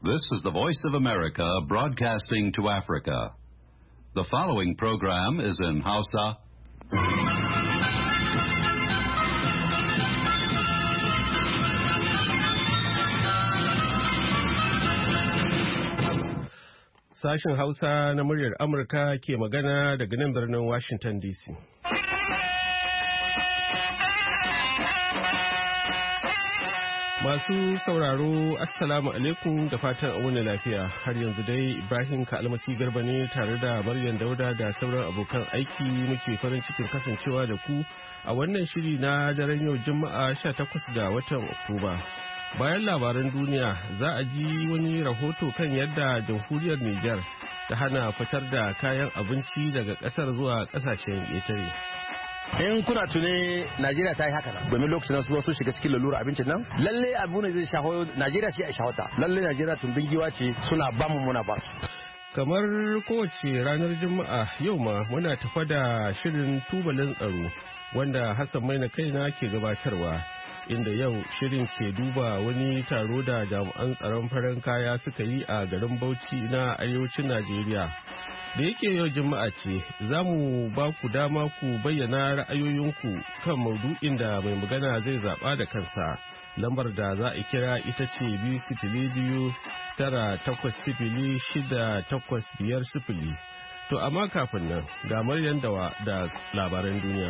This is the Voice of America broadcasting to Africa. The following program is in Hausa. Sashen Hausa na muryar Amurka ke magana daga nan birnin Washington DC. Masu sauraro, Assalamu alaikum da fatan wani lafiya. Har yanzu dai Ibrahim Kalmasi Garba ne tare da Maryam Dauda da sauran abokan aiki muke farin cikin kasancewa da ku a wannan shiri na daren yau Juma'a 18 ga watan Oktoba. Bayan labaran duniya za a ji wani rahoto kan yadda jamhuriyar Nijar ta hana fitar da kayan abinci daga kasar zuwa kasashen ƙetare. In kuna tune Najeriya ta yi haka nan domin lokacin su sun shiga cikin lalura abincin nan lalle abu ne zai shaho Najeriya ce a shahota lalle Najeriya tumbin giwa ce suna bamu muna ba su. Kamar kowace ranar Juma'a yau ma muna tafa da shirin tubalin tsaro wanda Hassan Maina kaina ke gabatarwa. Inda yau shirin ke duba wani taro da jami'an tsaron farin kaya suka yi a garin Bauchi na arewacin Najeriya. Da yake yau Juma'a ce, za mu ba ku dama ku bayyana ra'ayoyinku kan maudu'in da mai magana zai zaɓa da kansa. Lambar da za a kira ita ce 2-9-8-6-5-5-0. To amma kafin nan ga Maryam da labaran duniya.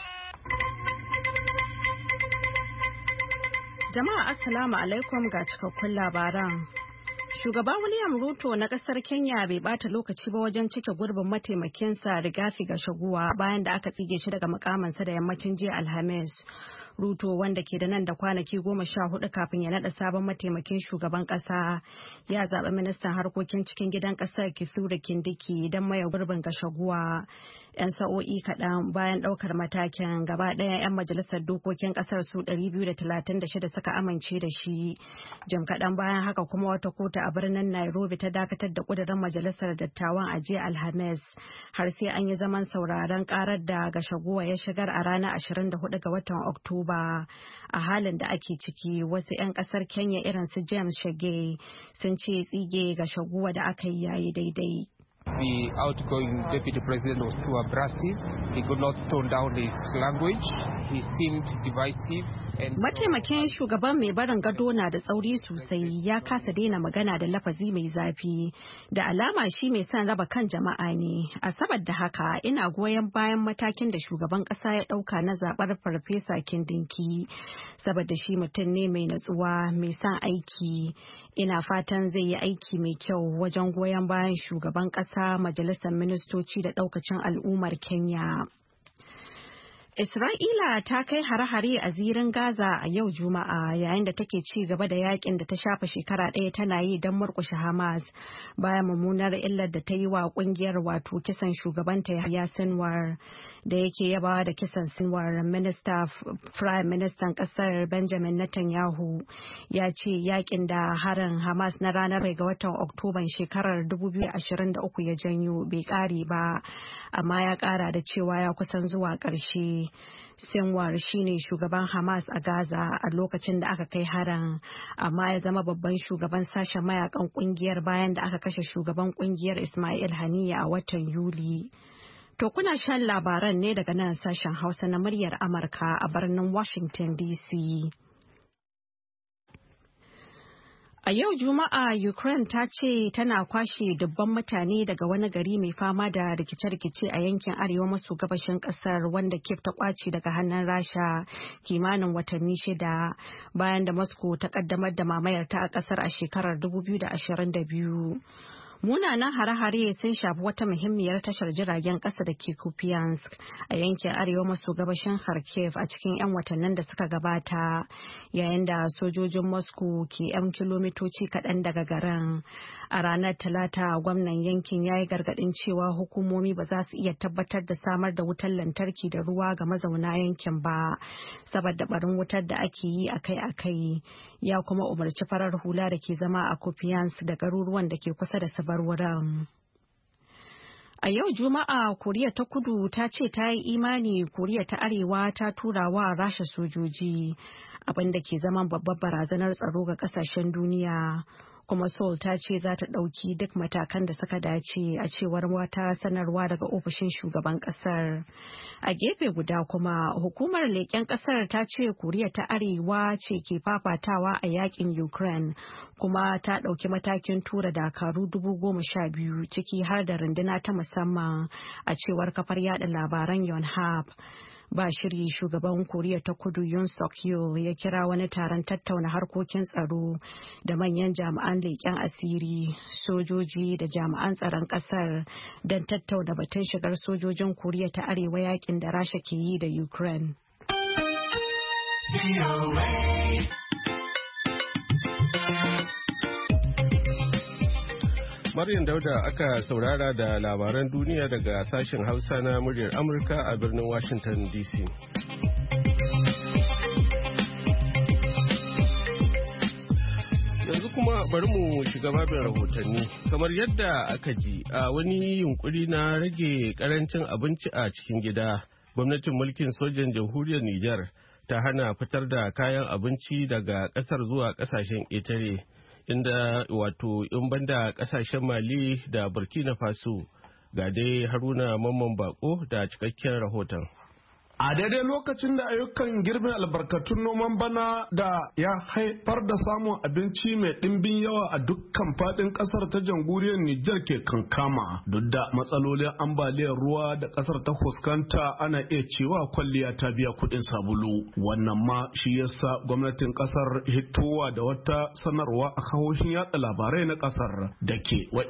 Jama'a Assalamu alaikum ga cikakkun labaran. Shugaba William Ruto na kasar Kenya bai bata lokaci ba wajen cike gurbin mataimakinsa Rigathi Gachagua bayan da aka tsige shi daga mukamansa da yammacin jiya Alhamis. Ruto wanda ke da nan da kwanaki 14 kafin ya nada sabon mataimakin shugaban kasa ya zaɓi ministan harkokin cikin gidan kasar Kithure Kindiki don maye gurbin Gachagua. 'Yan sa'o'i kaɗan bayan ɗaukar matakin gaba ɗaya 'yan majalisar dokokin ƙasar su 236 suka amince da shi. Jim kaɗan bayan haka kuma wata kotu a birnin Nairobi ta dakatar da ƙudurin majalisar dattawan a jiya Alhamis har sai an yi zaman sauraron ƙarar da Gachagua ya shigar a ranar 24 ga watan Oktoba. A halin da ake ciki wasu 'yan ƙasar Kenya irin su James Shege sun ce tsige Gachagua da aka yi yayi daidai. The outgoing deputy president was too abrasive. He could not tone down his language. He seemed divisive. Mataimakin shugaban mai barin gado na da tsauri sosai ya kasa daina magana da lafazi mai zafi. Da alama shi mai son raba kan jama'a ne. A saboda haka ina goyon bayan matakin da shugaban kasa ya dauka na zabar Farfesa Kindiki. Saboda shi mutum ne mai natsuwa, mai son aiki. Ina fatan zai yi aiki mai kyau wajen goyon bayan shugaban kasa, majalisar ministoci da daukacin al'ummar Kenya. Isra'ila ta kai hare-hare a zirin Gaza a yau Juma'a yayin da take ci gaba da yakin da ta shafa shekara ɗaya tana yi don murƙushe Hamas bayan mummunar illar da ta yi wa ƙungiyar wato kisan shugabanta Yahya Sinwar. Da yake yabawa da kisan Sinwar, Prime Ministan ƙasar Benjamin Netanyahu ya ce yakin da harin Hamas na ranar ga watan Oktoban shekarar 2023 ya janyo bai ƙare ba, amma ya ƙara da cewa ya kusan zuwa ƙarshe. Sinwar shine shugaban Hamas a Gaza a lokacin da aka kai harin, amma ya zama babban shugaban sashen mayakan kungiyar bayan da aka kashe shugaban kungiyar Ismail Haniya a watan Yuli. To kuna shan labaran ne daga nan sashen Hausa na muryar Amurka a birnin Washington DC. A yau Juma'a Ukraine ta ce tana kwashe dubban mutane daga wani gari mai fama da rikice-rikice a yankin arewa maso gabashin kasar wanda Kiev ta kwace daga hannun Rasha kimanin watanni 6 bayan da Moscow ta kaddamar da mamayarta a kasar a shekarar 2022. Munanan hare-hare sun shafi wata muhimmiyar tashar jiragen ƙasa da ke Kupiansk a yankin arewa maso gabashin Kharkiv a cikin 'yan watannin da suka gabata, yayin da sojojin Moscow ke 'yan kilomitoci kaɗan daga garin. A ranar Talata, gwamnan yankin ya yi gargaɗin cewa hukumomi ba za su iya tabbatar da samar da wutar lantarki da ruwa ga mazauna yankin ba, saboda barin wutar da ake yi akai-akai. Ya kuma umarci farar hula da ke zama a Kupiansk da garuruwan da ke kusa da su bar wurin. A yau Juma'a, Koriya ta Kudu ta ce ta yi imani Koriya ta Arewa ta tura wa Rasha sojoji, abin da ke zaman babbar barazanar tsaro ga kasashen duniya. kuma Seoul ta ce za ta ɗauki duk matakan da suka dace a cewar wata sanarwa daga ofishin shugaban ƙasar. A gefe guda kuma hukumar leƙen ƙasar ta ce Koriya ta Arewa ce ke fafatawa a yakin Ukraine kuma ta ɗauki matakin tura dakaru 12,000 ciki har da runduna ta musamman a cewar kafar yada labaran Yonhap. Ba shiri shugaban Koriya ta Kudu Yoon Suk Yeol ya kira wani taron tattauna harkokin tsaro da manyan jami'an leƙen asiri, sojoji da jami'an tsaron ƙasar don tattauna batun shigar sojojin Koriya ta Arewa yakin da Rasha ke yi da Ukraine. Maryam Dauda aka saurara da labaran duniya daga sashen Hausa na muryar Amurka a birnin Washington DC. Yanzu kuma bari mu shiga babin rahotanni. Kamar yadda aka ji a wani yunkuri na rage karancin abinci a cikin gida, gwamnatin mulkin sojan jamhuriyar Nijar ta hana fitar da kayan abinci daga ƙasar zuwa ƙasashen ƙetare. Inda wato in banda kasashen Mali da Burkina Faso. Ga dai Haruna Mamman Bako da cikakken rahoton. A daidai lokacin da ayyukan girbin albarkatun noman bana da ya haifar da samun abinci mai ɗimbin yawa a dukkan faɗin ƙasar ta jamhuriyar Nijar ke kankama, duk da matsalolin ambaliyar ruwa da ƙasar ta fuskanta ana iya cewa kwalliya ta biya kuɗin sabulu. Wannan ma shi yasa gwamnatin ƙasar hitowa da wata sanarwa a kahohin yaɗa labarai na ƙasar da ke wa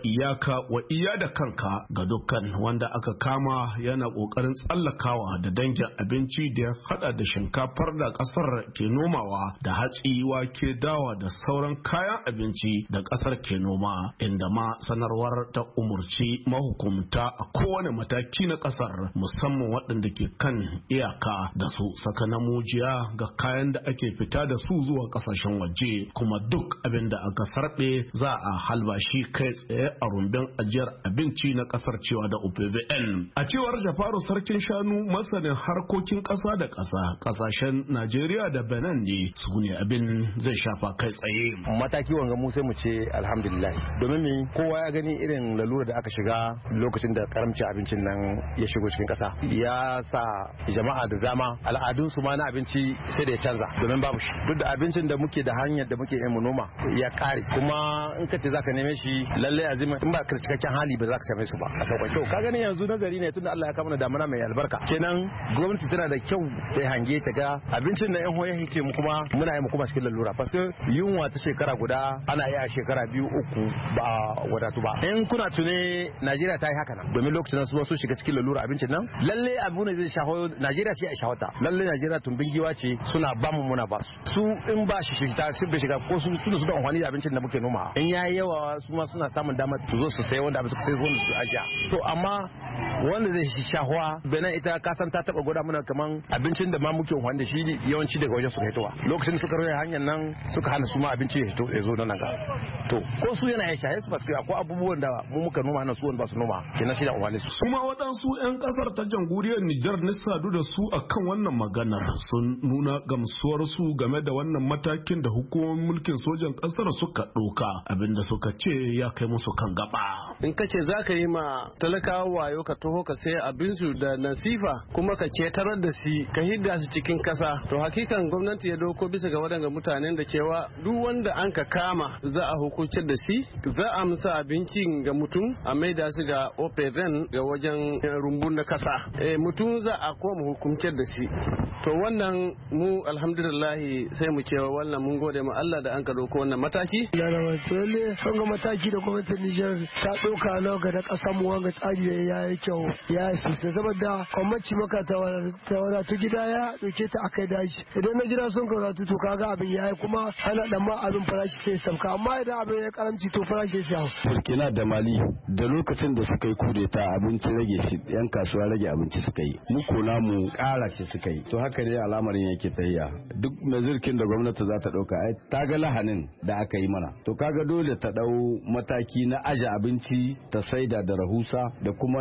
iya da kanka ga dukkan wanda aka kama yana ƙoƙarin tsallakawa da dangin abinci da ya hada da shinkafar da kasar ke nomawa da hatsi, wake, dawa da sauran kayan abinci da kasar ke noma, inda ma sanarwar ta umurci mahukumta a kowane mataki na kasar musamman waɗanda ke kan iyaka da su saka namujiya ga kayan da ake fita da su zuwa kasashen waje, kuma duk abin da aka sarbe za a halbashi kai tsaye a rumbin ajiyar abinci na kasar cewa da UPVN. A cewar Jafaru Sarkin Shanu masanin harkokin ƙasa da ƙasa, ƙasashen Najeriya da Benin ne su ne abin zai shafa kai tsaye. Mataki wanga mu sai mu ce alhamdulillah, domin me kowa ya gani irin lalura da aka shiga lokacin da karamcin abincin nan ya shigo cikin ƙasa, ya sa jama'a da dama al'adun su ma na abinci sai da ya canza, domin babu shi. Duk da abincin da muke da hanyar da muke yin mu noma ya kare, kuma in ka ce zaka neme shi lalle azima in ba ka cikakken hali ba za ka same su ba a sauƙaƙe. To ka gani yanzu nazari ne tunda Allah ya kama damana mai albarka, kenan gwamnati tana da kyau ta hange ta ga abincin da yan hoya yake mu kuma muna yi mu kuma cikin lalura, paske yunwa ta shekara guda ana yi a shekara 2-3 ba wadatu ba. In kuna tune Najeriya ta yi haka nan, domin lokacin su su shiga cikin lalura abincin nan lalle abu ne zai shaho Najeriya ce a shahota, lalle Najeriya tumbin giwa ce suna ba mu muna ba su in ba shi shiga sun bai shiga ko su da amfani da abincin da muke noma in yayi yawa su ma suna samun damar su zo su sayi wanda abin suka sai wanda su ajiya. To amma wanda zai shahuwa Benin ita kasan ta taba gwada mana kaman abincin da ma muke wanda shi yawanci daga wajen su hitowa, lokacin da suka rage hanyar nan suka hana su ma abinci ya zo nan ga. To ko su yana ya shaye su paske akwai abubuwan da mu muka noma nan su wanda ba su noma kenan shi da amfani su. Kuma waɗansu 'yan ƙasar ta jamhuriyar Nijar ne sadu da su akan wannan maganar sun nuna gamsuwar su game da wannan matakin da hukumomin mulkin sojan ƙasar suka ɗauka, abinda suka ce ya kai musu kan gaba. In ka ce za ka yi ma talakawa wayo ka taho ka sai abinsu da nasifa kuma ka cetarar da shi ka hidda su cikin kasa, to hakikan gwamnati ya doko bisa ga waɗanda mutanen da cewa duk wanda an ka kama za a hukuntar da shi, za a musa abincin ga mutum a maida su ga OPVN ga wajen rumbun na kasa, mutum za a koma hukuntar da shi. To wannan mu alhamdulillah sai mu cewa wannan mun gode ma Allah da an ka doko wannan mataki. Lalle sun ga mataki da gwamnatin Nijar ta ɗauka na ga da ƙasar mu wanga tsari ya yi kyau ya yi sosai, saboda kwamaci maka ta wadatu gida ya ɗauke ta akai daji, idan na gida sun wadatu to kaga abin ya yi kuma ana ɗan ma abin farashi sai sauka, amma idan abin ya karamci to farashi sai hau. Burkina da Mali da lokacin da suka yi kudeta abinci rage shi, yan kasuwa rage abinci suka yi, mu kona mu ƙara shi suka yi. To haka dai al'amarin yake tafiya, duk mazirkin da gwamnati za ta ɗauka ai ta ga lahanin da aka yi mana, to kaga dole ta ɗau mataki na aje abinci ta saida da rahusa da kuma na hana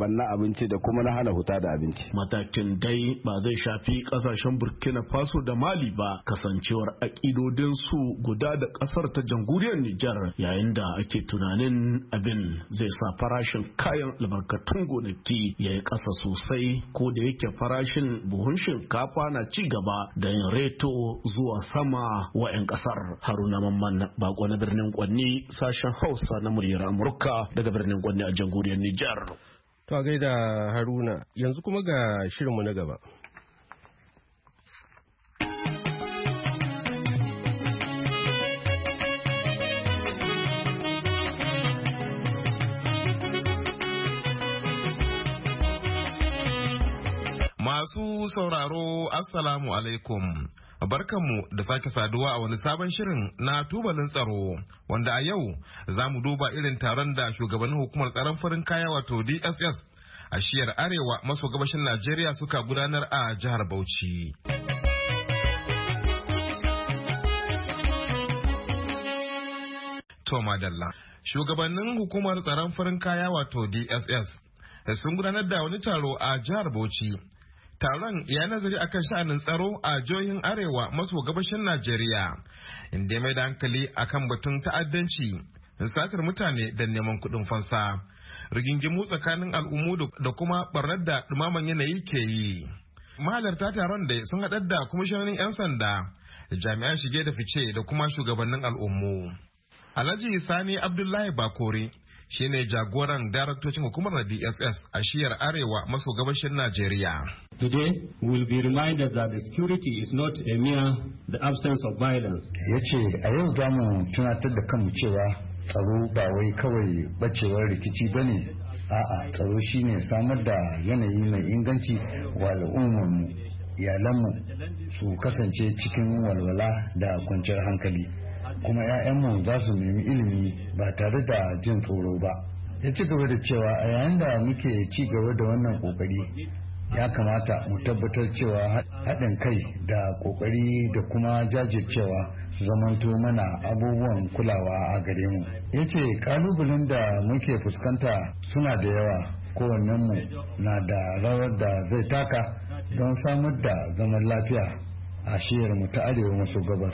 banna abinci da kuma na hana huta da abinci. Matakin dai ba zai shafi kasashen Burkina Faso da Mali ba, kasancewar akidodin su guda da kasar ta jamhuriyar Nijar, yayin da ake tunanin abin zai sa farashin kayan albarkatun gonaki ya yi ƙasa sosai, ko da yake farashin buhun shinkafa na ci gaba da yin reto zuwa sama wa 'yan kasar. Haruna Mamman Bako na birnin Kwanni, sashen Hausa na muryar Amurka daga birnin Kwanni a jamhuriyar Nijar. To a gaida Haruna, yanzu kuma ga shirinmu na gaba. Masu sauraro, Assalamu alaikum. Barkanmu da sake saduwa a wani sabon shirin na tubalin tsaro, wanda a yau za mu duba irin taron da shugabannin hukumar tsaron farin kaya wato DSS a shiyar arewa maso gabashin Najeriya suka gudanar a jihar Bauchi. Toma Dalla. Shugabannin hukumar tsaron farin kaya wato DSS sun gudanar da wani taro a jihar Bauchi. Taron ya nazari akan sha'anin tsaro a jihohin arewa maso gabashin Najeriya, inda ya mai da hankali akan batun ta'addanci, satar mutane da neman kuɗin fansa, rigingimu tsakanin al'ummu da kuma barnar da dumaman yanayi ke yi. Mahalarta taron da sun haɗar da kwamishinonin 'yan sanda, jami'an shige da fice da kuma shugabannin al'ummu. Alhaji Sani Abdullahi Bakori shine jagoran daraktocin hukumar na DSS a shiyar arewa maso gabashin Najeriya. Today we will be reminded that the security is not a mere the absence of violence. Yace a yau za mu tunatar da kanmu cewa tsaro ba wai kawai bacewar rikici bane, a'a tsaro shine samar da yanayi mai inganci wa al'ummarmu, iyalanmu su kasance cikin walwala da kwanciyar hankali. Kuma 'ya'yanmu za su nemi ilimi ba tare da jin tsoro ba. Ya ci gaba da cewa a yayin da muke ci gaba da wannan kokari, ya kamata mu tabbatar cewa haɗin kai da kokari da kuma jajircewa su zamanto mana abubuwan kulawa a gare mu. Ya ce kalubalen da muke fuskanta suna da yawa, kowannenmu na da rawar da zai taka don samar da zaman lafiya a shiyar mu ta arewa maso gabas.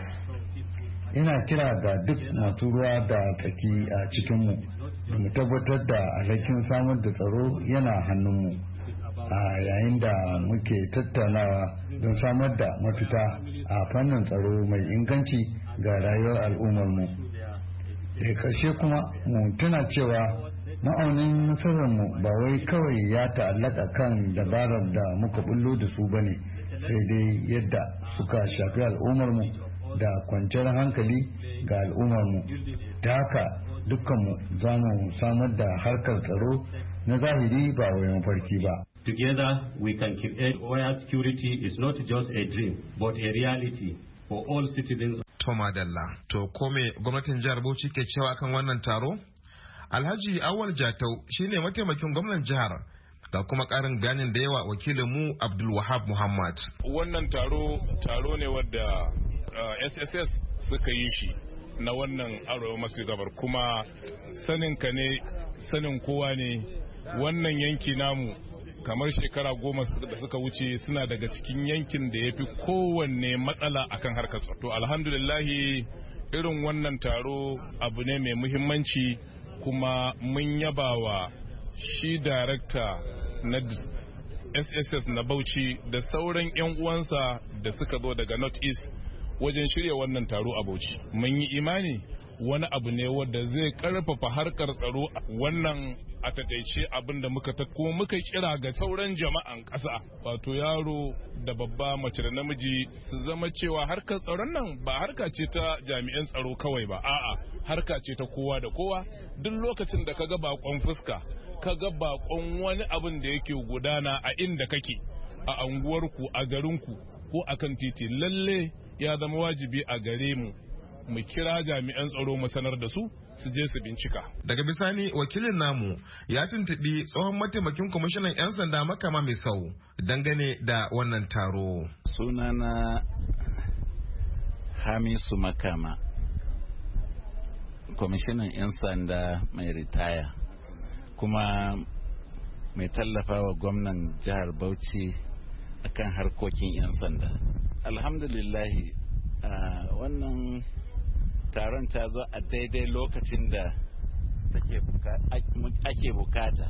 Ina kira ga duk masu ruwa da tsaki a cikinmu da mu tabbatar da alhakin samar da tsaro yana hannunmu a yayin da muke tattaunawa don samar da mafita a fannin tsaro mai inganci ga rayuwar al'ummarmu. Da ƙarshe kuma mu tuna cewa ma'aunin nasararmu ba wai kawai ya ta'allaka kan dabarar da muka bullo da su bane, sai dai yadda suka shafi al'ummarmu da kwanciyar hankali ga al'ummarmu. Ta haka dukkanmu za mu samar da harkar tsaro na zahiri ba wai mafarki ba. Together we can create where security is not just a dream but a reality for all citizens. Toma Dalla. To kome gwamnatin jihar Bauchi ke cewa kan wannan taro? Alhaji Awal Jatau shine mataimakin gwamnan jihar, ga kuma karin bayanin da yawa wakilinmu Abdul Wahab Muhammad. Wannan taro ne wadda SSS suka yi shi na wannan arewa maso gabar, kuma sanin ka ne sanin kowa ne wannan yanki namu kamar shekara 10 da suka wuce suna daga cikin yankin da ya fi kowanne matsala akan harkar tsaro. To alhamdulillahi irin wannan taro abu ne mai muhimmanci, kuma mun yabawa shi darakta na SSS na Bauchi da sauran 'yan uwansa da suka zo daga North East wajen shirya wannan taro a Bauchi. Mun yi imani wani abu ne wanda zai karfafa harkar tsaro. Wannan a takaice abin da muka kuma muka kira ga sauran jama'an ƙasa, wato yaro da babba, mace da namiji, su zama cewa harkar tsaron nan ba harka ce ta jami'an tsaro kawai ba, a'a harka ce ta kowa da kowa. Duk lokacin da kaga bakon fuska, kaga bakon wani abin da yake gudana a inda kake, a anguwarku, a garinku ko akan titi, lalle ya zama wajibi a gare mu mu kira jami'an tsaro mu sanar da su je su bincika. Daga bisani wakilin namu ya tuntubi tsohon mataimakin kwamishinan 'yan sanda Makama Mai Sau dangane da wannan taro. Sunana Hamisu Makama, kwamishinan 'yan sanda mai ritaya, kuma mai tallafawa gwamnan jihar Bauchi akan harkokin 'yan sanda. Alhamdulillahi wannan taron ta zo a daidai lokacin da ake bukata.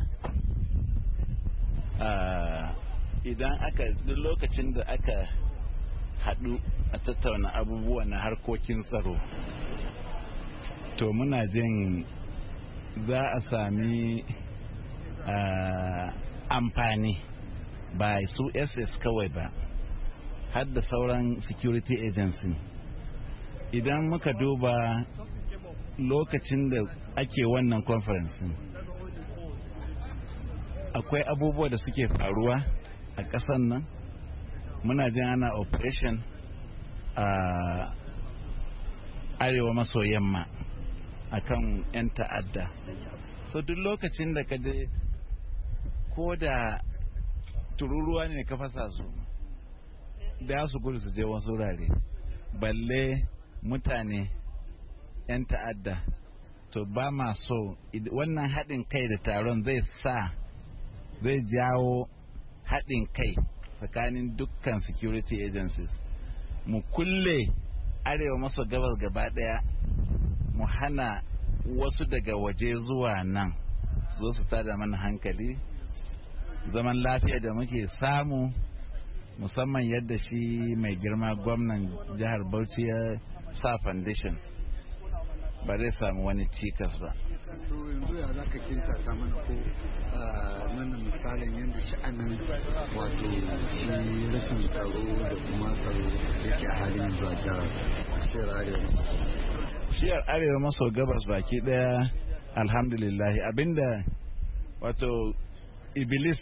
Idan duk lokacin da aka haɗu a tattauna abubuwa na harkokin tsaro, to muna jin za a sami amfani ba su SS kawai ba, har da sauran security agency. Idan muka duba lokacin da ake wannan conference, akwai abubuwa da suke faruwa a ƙasan nan. Muna jin ana operation a arewa maso yamma akan 'yan ta'adda. So duk lokacin da ka je, ko da tururuwa ne ka fasa su, da su gudu su je wasu wurare, balle mutane 'yan ta'adda. To ba ma so wannan haɗin kai da taron zai jawo haɗin kai tsakanin dukkan security agencies. Mu kulle arewa maso gabas gaba ɗaya, mu hana wasu daga waje zuwa nan su zo su tada mana hankali. Zaman lafiya da muke samu, musamman yadda shi mai girma gwamnan jihar Bauchi ya sa foundation, ba zai samu wani cikas ba. To yanzu ya za ka kinsa ta mana ko mana misalin yadda sha'anin wato shi rashin tsaro da kuma tsaro yake a halin yanzu a shiyar arewa. Shiyar arewa maso gabas baki daya, alhamdulillahi, abinda wato iblis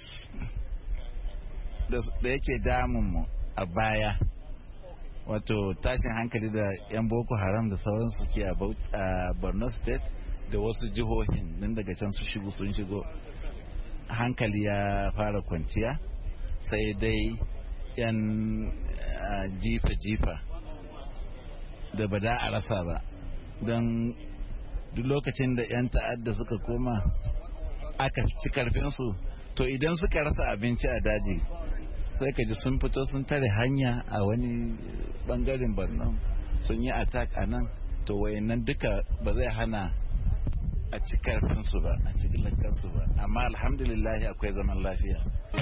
da yake damun mu a baya, wato tashin hankali da 'yan boko haram da sauransu ke a Borno state da wasu jihohin nan daga can sun shigo, hankali ya fara kwanciya, sai dai 'yan jifa-jifa da ba da a rasa ba. Don duk lokacin da 'yan ta'adda suka koma aka ci karfinsu, to idan suka rasa abinci a daji, sai ka ji sun fito sun tare hanya a wani bangaren Borno, sun yi attack a nan. To wayannan duka ba zai hana a ci karfinsu ba, a ci kansu ba, amma alhamdulillah akwai zaman lafiya.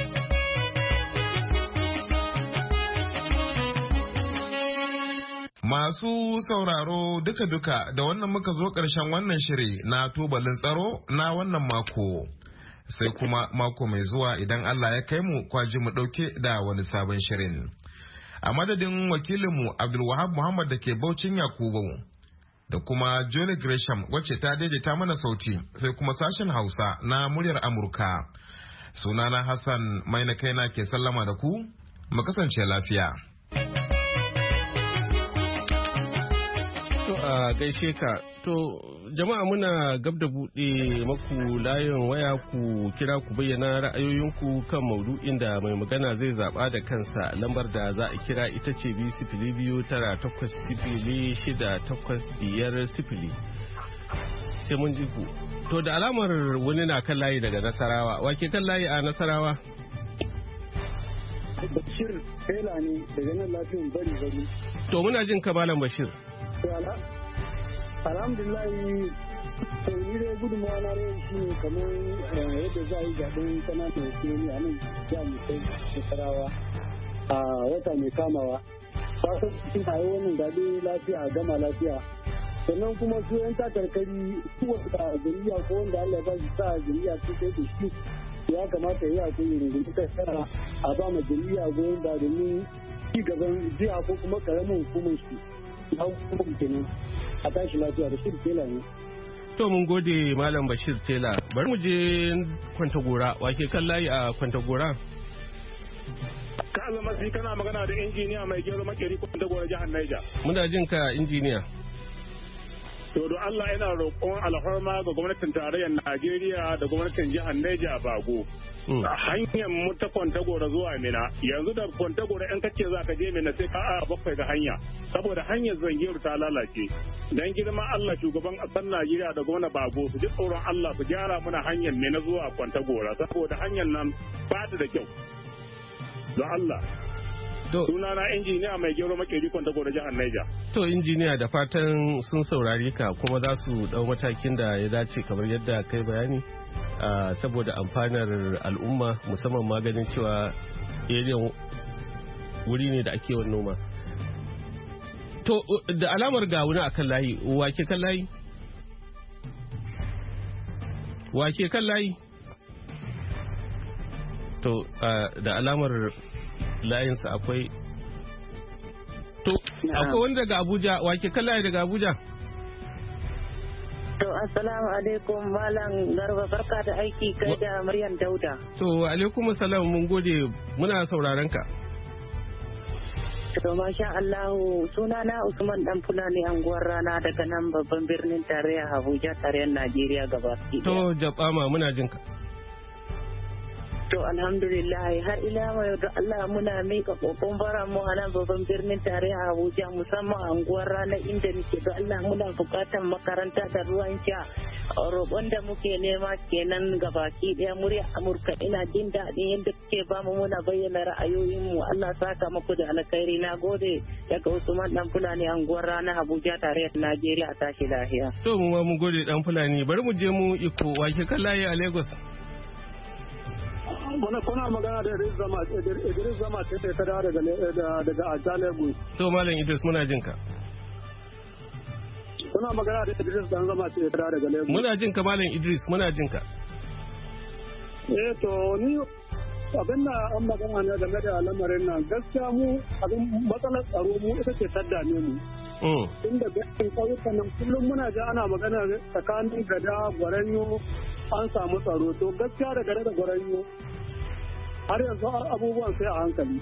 Masu sauraro duka-duka da wannan muka zo ƙarshen wannan shiri na tubalin tsaro na wannan mako. Sai kuma mako mai zuwa idan Allah ya kai mu, kwaji mu ɗauke da wani sabon shirin. A madadin wakilinmu Abdulwahab Muhammad da ke Baucin Yakubu, da kuma Julie Gresham wacce ta daidaita mana sauti, sai kuma sashen Hausa na muryar Amurka. Sunana Hassan Maina Kaina ke sallama da ku, mu kasance lafiya. To a gaishe ka. To jama'a, muna gab da buɗe maku layin waya ku kira ku bayyana ra'ayoyinku kan maudu'in da mai magana zai zaɓa da kansa. Lambar da za a kira ita ce 2-0-9-8-6-6-8-5-0. Sai mun ji ku. To da alamar wani na kan layi daga Nasarawa. Wake kan layi a Nasarawa? Bashir Fela ne daga nan lafiyan bari. To muna jin ka Malam Bashir. Alhamdulillahi, sau ni dai gudunmawa na rai shi ne kamar yadda za a yi zaɓen ƙananan hukumomi a nan jami'ai Nasarawa a wata mai kamawa. Fatan cikin a yi wannan zaɓe lafiya a gama lafiya. Sannan kuma su yan takarkari kowace jami'a ko wanda Allah ya ba su sa jami'a su kai da shi, ya kamata ya yi akwai rungumi kasara a ba ma jami'a goyon ba domin ci gaban jiha ko kuma ƙaramin hukumar shi. A tashi lafiya. Bashir Tela ne. To mun gode Malam Bashir Tela. Bari mu je Kwantagora. Wake kan layi a Kwantagora? Ka almasi kana magana da injiniya mai gero makeri Kwantagora jihar Niger. Muna jin ka injiniya. To don Allah yana roƙon alhorma ga gwamnatin tarayyar Najeriya da gwamnatin jihar Niger Bago. Hanyar mu ta Kwantagora zuwa Mina, yanzu da Kwantagora in kace za ka je Mina sai ka a bakwai ga hanya, saboda hanyar Zangeru ta lalace. dan girman Allah shugaban ƙasar Najeriya da gwamna Bago su ji tsoron Allah su gyara mana hanyar ne na zuwa Kwantagora saboda hanyar nan ba ta da kyau don Allah. Sunana injiniya mai gero makeri Kwantagora jihar Niger. To injiniya da fatan sun saurari ka kuma za su dau matakin da ya dace kamar yadda kai bayani saboda amfanar al'umma musamman maganin cewa area wuri ne da ake wa noma. To da alamar ga wani akan layi wake kan layi? Wake kan layi? To da alamar layinsa akwai akwai wani daga Abuja wake kan layi daga Abuja? To assalamu alaikum Malam Garba barka da aiki kai da Maryam Dauda. To alaikum assalam mun gode muna sauraron ka. To masha Allah sunana Usman Dan Fulani anguwar Rana daga nan babban birnin tarayya Abuja tarayyar Najeriya gabaki. To Jabama muna jin ka. To alhamdulillah har ila yau da Allah muna mika kokon bara mu a nan babban birnin tarayya Abuja musamman anguwar Rana inda nake da Allah muna bukatar makaranta da ruwan sha. Roƙon da muke nema kenan gabaki daya murya Amurka ina jin daɗin yadda kuke bamu muna bayyana ra'ayoyinmu Allah saka muku da alkhairi na gode daga Usman Dan Fulani anguwar Rana Abuja tarayyar Najeriya a tashi lafiya. To mu ma mu gode Dan Fulani bari mu je mu iko wake kallaye a Lagos. Kuna magana da Idris Zama ce ta dawo daga Aja Lagos. To Malam Idris muna jin ka. Kuna magana da Idris Dan Zama ce ta dawo daga Lagos. Muna jin ka Malam Idris muna jin ka. To ni abin da an magana ne game da lamarin nan gaskiya mu abin matsalar tsaro mu ita ce tadda ne mu. Inda gaskiya ƙauyukan nan kullum muna ji ana magana tsakanin Gada Gwaranyo an samu tsaro to gaskiya da Gada da Gwaranyo har yanzu abubuwan sai a hankali.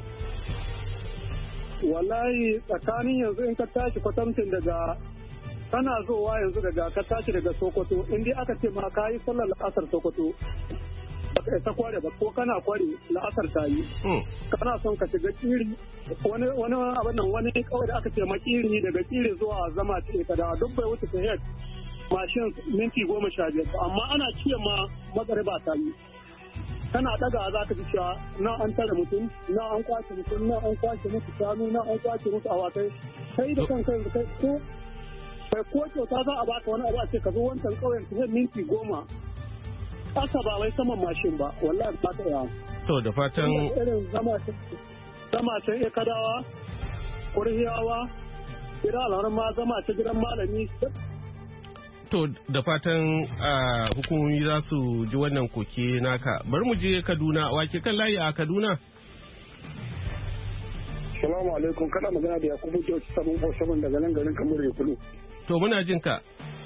Wallahi tsakanin yanzu in ka tashi kwatamcin daga kana zowa yanzu daga ka tashi daga Sokoto in dai aka ce ma ka yi sallar la'asar Sokoto baka isa kware ba ko kana kware la'asar ta yi. Kana son ka shiga kiri wani abin nan wani kawai da aka ce makiri daga kiri zuwa zama ce ka da duk bai wuce ta head mashin minti 15 amma ana ce ma magariba ta yi. Kana daga za ka ji cewa na an tare mutum na an kwace mutum na an kwace musu shanu na an kwace musu awakai kai da kan kai ko kyauta za a baka wani abu a ce ka zo wancan ƙauyen ta minti 10 ƙasa ba wai saman mashin ba wallahi ba ta yawa. To da fatan irin zama can Ekadawa Kurhiyawa gidan alharin ma zama ta gidan malami. To da fatan hukumomi za su ji wannan koke naka. Bari mu je Kaduna, wake kan layi a Kaduna? Salamu alaikum, kana magana da Yakubu George Sabon Boshaman daga nan garin Kamar Yakulu. To muna jin ka.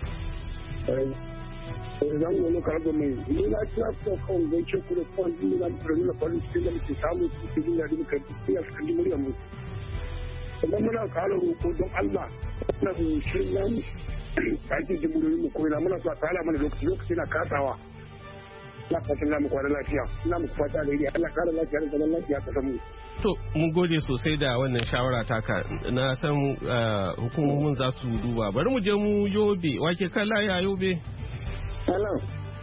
Zan wani karɓar mai ni na ci afuwa kawai zai ce kuma kawai jini na mutu da farin cikin da muke samu su jin da muka iya su kan muryar mu. Sannan muna kara roƙo don Allah na shirin namu ake jin muryoyin mu koyi na muna so a tsara mana lokaci na kasawa. Na fatan na mu kwana lafiya, na mu fata alheri, Allah kara lafiya da zaman lafiya ta samu. To mun gode sosai da wannan shawara taka na san hukumomin za su duba. Bari mu je mu Yobe, wake kan layi a Yobe. Hello.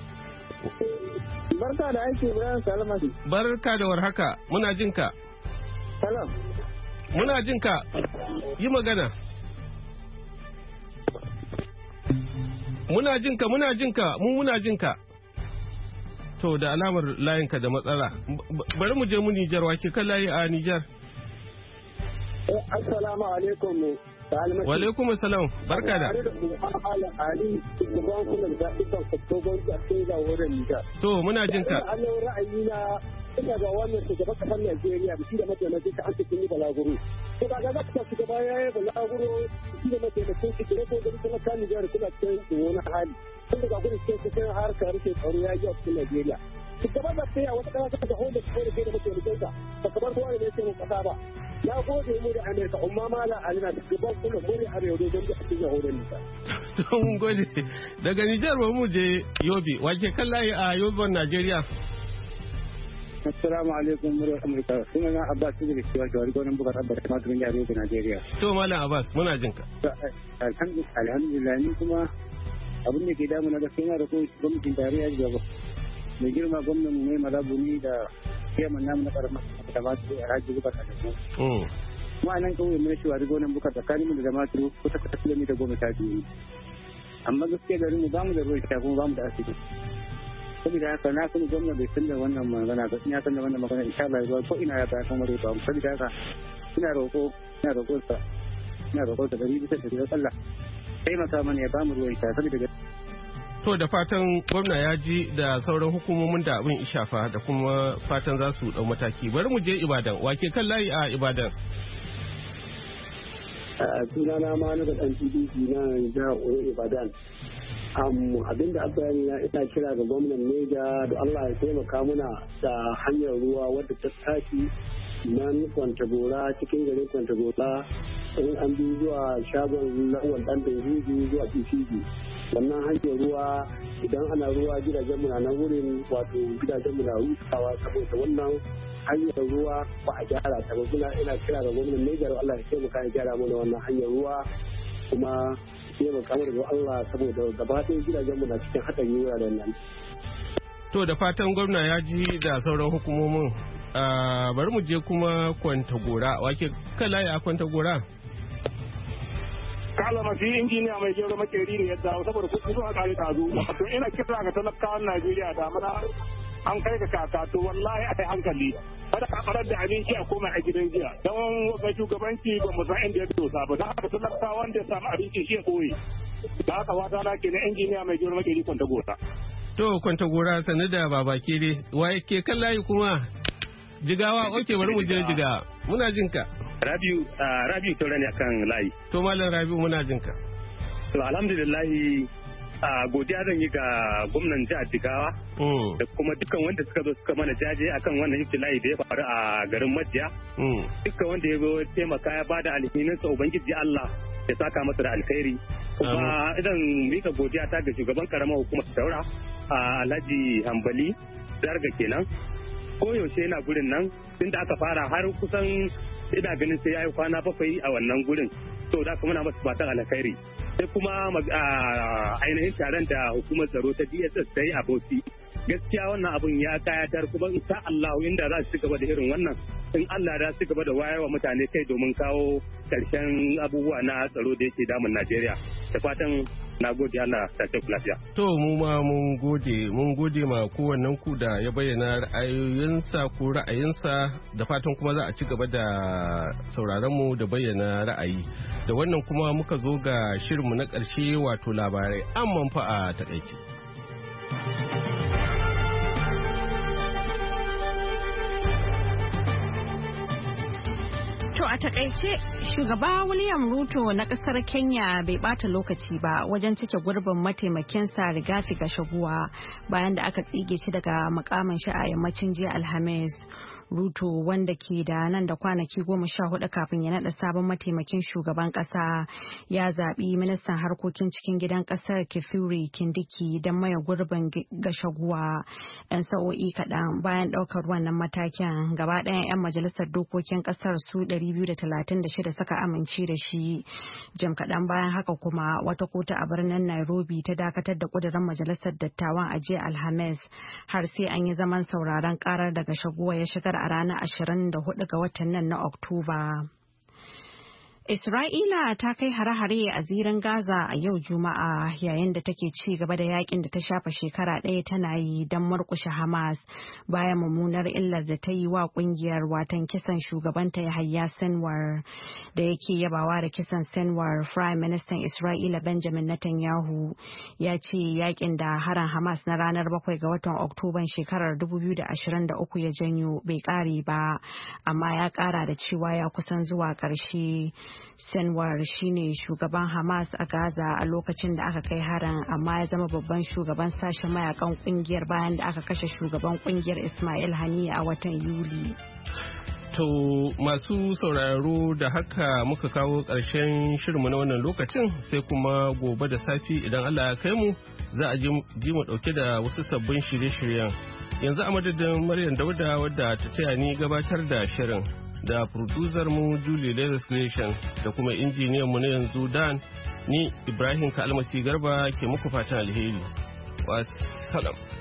Barka da aiki Ibrahim Salmasi. Barka da warhaka, muna jin ka. Hello. Muna jin ka. Yi magana. Muna jin ka, muna jin ka, muna jin ka. To da alamar layinka da matsala. Bari mu je mu Nijar, wake kan layi a Nijar. Assalamu alaikum. Wa alaikum assalam, barka da. To muna jin ka. Ina ga wannan shugaban kasar Najeriya da shi da mataimakin ta an cikin balaguro. To ba ga zaka shugaba ya yi balaguro shi da mataimakin shi da ko da kan Nijar kuma cikin wani hali. Tun daga gurin cikin harkar rike tsaro ya yi a cikin Najeriya. Shugaban da sai a wata kasa ta hoda ko da mataimakin ta ba kamar kowa ne sai mu kasa ba. Ya gode mu da Amerika umma mala alina da gaban kullum mu ne arewa don da cikin horon nisa. To mun gode. Daga Nijar ba mu je Yobe, wake kan layi a Yobe Najeriya. Assalamu alaikum muryar Amurka. Sunana Abbas Idris Kiwa Jawari gonan bugar Abba da Maturin Jihar Yobe Najeriya. To Malam Abbas muna jin ka. Alhamdulillah ni kuma abin da ke damu na gaskiya da kuma gwamnatin tarayya gaba. Mai girma gwamnan mu mai malabu ni da chairman namu na karamar da Matu Alhaji Bukar Adamu. Mu anan kawai mun shi wari gonan bugar tsakanin mu da Matu ko ta kilomita 12. Amma gaskiya garin mu ba mu da ruwa sha kuma ba mu da asibiti. Saboda haka na kuma gwamna bai san da wannan magana ba ya san da wannan magana insha Allah zuwa ko ina ya ba kan wani ba saboda haka ina roƙo da dari bisa da Allah sai maka mana ya ba mu ruwan sha saboda to da fatan gwamna ya ji da sauran hukumomin da abin ishafa da kuma fatan za su dau mataki bari mu je Ibadan wake kan layi a Ibadan sunana ma na da dan PDP na jihar Ibadan abinda aka yi na ina kira ga gwamnan Neja da Allah ya taimaka muna da hanyar ruwa wadda ta tashi nan Kwantagora cikin garin Kwantagora in an bi zuwa shagon lawan dan Benji zuwa PCG wannan hanyar ruwa idan ana ruwa gidajen mu na nan wurin wato gidajen mu na rusawa saboda wannan hanyar ruwa ba a gyara ta ba ina kira ga gwamnan Neja da Allah ya taimaka ya gyara mana wannan hanyar ruwa kuma taimaka mana da Allah saboda gabaɗin gidajenmu na cikin haɗari wuraren nan. To da fatan gwamna ya ji da sauran hukumomin bari mu je kuma Kwantagora wake kala ya Kwantagora. Kala mafi injiniya mai gero makeri ne yadda saboda kuɗi zuwa kare tazu. To ina kira ga talakawan Najeriya da mana an kai ga kaka to wallahi a kai hankali. Kada ka farar da abinci a koma a gidan jiya don ga shugabanci ba mu san inda ya dosa ba da haka talaka wanda ya samu abinci shi ya koyi da haka wata na ke na injiniya mai girma ke rikon Kwantagora. To Kwantagora sanu da baba kere waye ke kan layi kuma Jigawa oke bari mu je Jigawa muna jin ka. Rabiu Taura ne akan layi. To Malam Rabiu muna jin ka. To alhamdulillah godiya zan yi ga gwamnan jihar Jigawa da kuma dukkan wanda suka zo suka mana jaje akan wannan ibtila'i da ya faru a garin Majiya. Dukkan wanda ya zo taimaka ya bada alhininsa Ubangiji Allah ya saka masa da alkhairi. Kuma idan mika godiya ta ga shugaban karamar hukumar Daura Alhaji Hambali Darga kenan. Koyaushe yana gurin nan tunda aka fara har kusan ina ganin sai ya yi kwana 7 a wannan gurin. To da kuma na masa fatan alkhairi. Sai kuma ainihin taron da hukumar tsaro ta DSS ta yi a Bauchi gaskiya wannan abun ya kayatar kuma insha Allah inda za su ci gaba da irin wannan in Allah da su gaba da wayarwa mutane kai domin kawo karshen abubuwa na tsaro da yake damun Najeriya da fatan na gode Allah ta ce lafiya. To mu ma mun gode ma kowannen ku da ya bayyana ra'ayinsa da fatan kuma za a ci gaba da sauraron mu da bayyana ra'ayi da wannan kuma muka zo ga shirinmu na ƙarshe wato labarai amman fa a takaice. To a takaice shugaba William Ruto na kasar Kenya bai bata lokaci ba wajen cike gurbin mataimakinsa Rigathi Gachagua bayan da aka tsige shi daga mukamin shi a yammacin jiya Alhamis. Ruto wanda ke da nan da kwanaki 14 kafin ya nada sabon mataimakin shugaban kasa ya zaɓi ministan harkokin cikin gidan kasar Kithure Kindiki don maye gurbin Gachagua 'yan sa'o'i kaɗan bayan ɗaukar wannan matakin gaba ɗayan 'yan majalisar dokokin kasar su 236 suka amince da shi. Jim kaɗan bayan haka kuma wata kotu a birnin Nairobi ta dakatar da ƙudurin majalisar dattawan a jiya Alhamis har sai an yi zaman sauraron karar da Gachagua ya shigar a ranar 24 ga watan nan na Oktoba. Isra'ila ta kai hare-hare a zirin Gaza a yau Juma'a yayin da take ci gaba da yakin da ta shafa shekara ɗaya tana yi don murƙushe Hamas bayan mummunar illar da ta yi wa ƙungiyar watan kisan shugabanta Yahya Sinwar da yake yabawa da kisan Sinwar. Prime Minister Isra'ila Benjamin Netanyahu ya ce yakin da harin Hamas na ranar 7 ga watan Oktoban shekarar 2023 ya janyo bai ƙare ba, amma ya ƙara da cewa ya kusan zuwa ƙarshe. Sinwar shine shugaban Hamas a Gaza a lokacin da aka kai harin, amma ya zama babban shugaban sashen mayakan kungiyar bayan da aka kashe shugaban kungiyar Ismail Haniya a watan Yuli. To masu sauraro da haka muka kawo ƙarshen shirinmu na wannan lokacin sai kuma gobe da safi idan Allah ya kai mu za a ji mu ɗauke da wasu sabbin shirye-shiryen. Yanzu a madadin Maryam Dauda wadda ta taya ni gabatar da shirin da producer mu Julie Lewis Creation da kuma injiniyan mu na yanzu Dan, ni Ibrahim Kalmasi Garba ke muku fatan alheri. Wassalam.